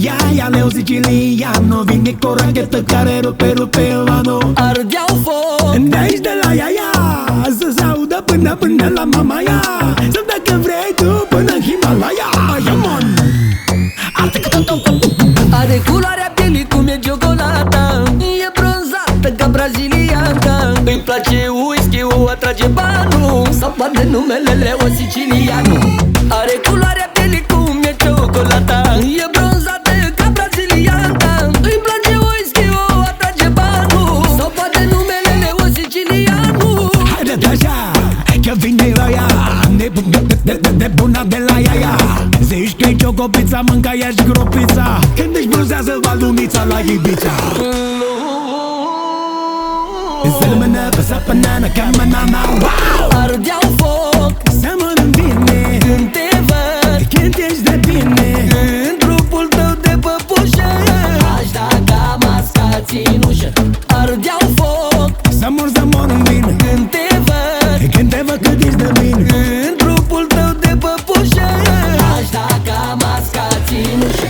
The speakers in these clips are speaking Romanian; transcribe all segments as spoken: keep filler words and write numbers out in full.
Italia, ea leu siciliano. Vine cu o rachetă care rupe, rupe vano. Ardeau foc De aici de la ea, ea, să se audă până, până la mama ea. Să dacă vrei tu până în Himalaya. Aia, mon. Are culoarea pielii cum e ciocolata, e bronzată ca brazilianca. Îi place whisky-ul, atrage banul, sau poate numele Leo Siciliano. Are culoarea pielii cum e ciocolata, e bronzată ca brazilianca. Îi place whisky-ul, atrage banul, sau poate numele Leo Siciliano. Haide așa, că vine ăia nebun, de, de, de, de bună de la ea. Zici că-i ciocopizza, mânca ea și gropița. Când își bruzează valumița la Ibiza. Zălmână, păsă banana, ca banana, wow! Ardeau foc Să mă-mi vine când te văd, când ești de bine în trupul tău de păpușă. Aș da ca masca ținușă. Ardeau foc să mor, să mor în vin când te văd, când te văd cât ești de bine în trupul tău de păpușă. Aș da ca masca ținușă.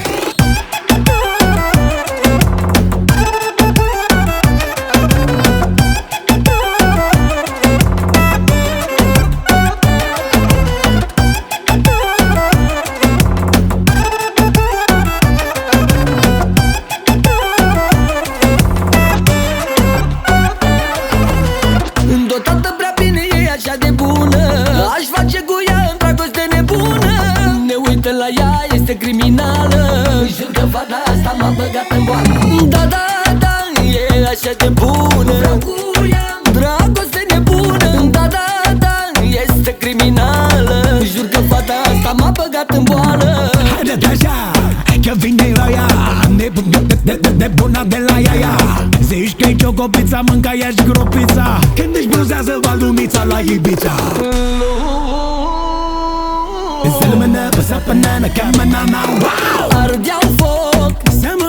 Dotată prea bine, e așa de bună. Aș face cu ea în dragoste nebună. Ne uită la ea, este criminală. Jur că fata asta m-a băgat în boală. Da, da, da, e așa de bună. Vreau cu ea dragoste nebună. Da, da, da, este criminală. Jur că fata asta m-a băgat în boală. Haide așa, că vine ăia nebun, de, de, de, de bună de la ea. Zici că-i ciocopizza, mânca ea și gropița. Când își bruzează valumița la Ibiza. Zălmână, păsă banana, ca banana, wow! Ardeau foc Să mă